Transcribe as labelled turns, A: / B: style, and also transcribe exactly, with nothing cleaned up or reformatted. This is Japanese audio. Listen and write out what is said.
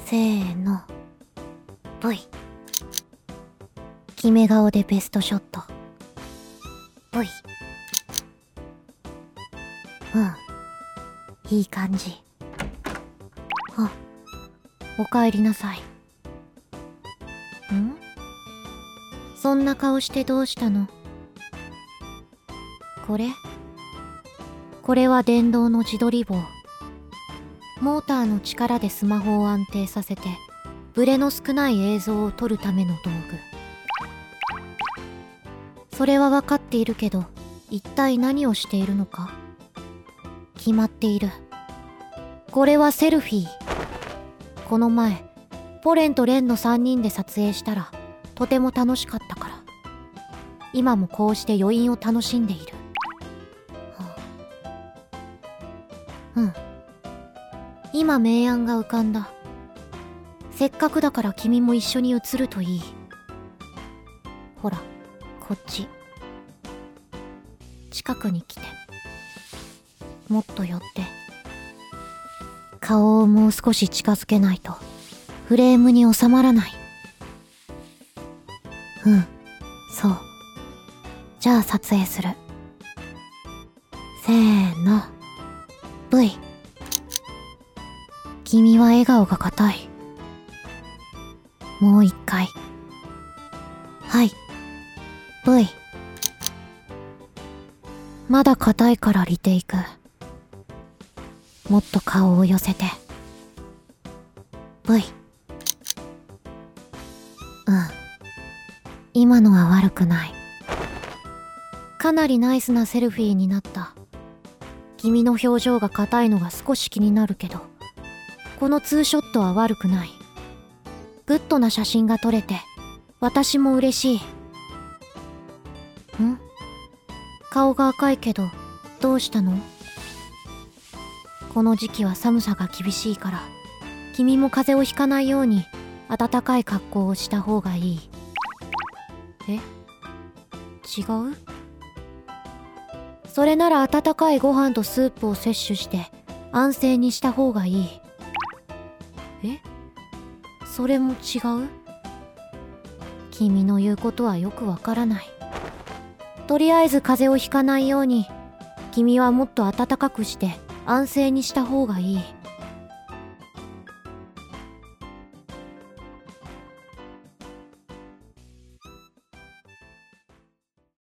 A: せーの V。 決め顔でベストショット V。 うん、いい感じ。あ、おかえりなさい。ん？そんな顔してどうしたの？これ？これは電動の自撮り棒。モーターの力でスマホを安定させてブレの少ない映像を撮るための道具。それは分かっているけど、一体何をしているのか？決まっている。これはセルフィー。この前ポレンとレンのさんにんで撮影したらとても楽しかったから、今もこうして余韻を楽しんでいる。はあ、うん、今明暗が浮かんだ。せっかくだから君も一緒に写るといい。ほら、こっち。近くに来て。もっと寄って。顔をもう少し近づけないとフレームに収まらない。うん、そう。じゃあ撮影する。せーの V。 君は笑顔が硬い。もう一回。はい V。 まだ硬いからリテイク。もっと顔を寄せて。 V。 うん、今のは悪くない。かなりナイスなセルフィーになった。君の表情が硬いのが少し気になるけど、このツーショットは悪くない。グッドな写真が撮れて私も嬉しい。ん？顔が赤いけどどうしたの？この時期は寒さが厳しいから、君も風邪をひかないように暖かい格好をした方がいい。え？違う？それなら温かいご飯とスープを摂取して安静にした方がいい。え？それも違う？君の言うことはよくわからない。とりあえず風邪をひかないように、君はもっと暖かくして安静にした方がいい。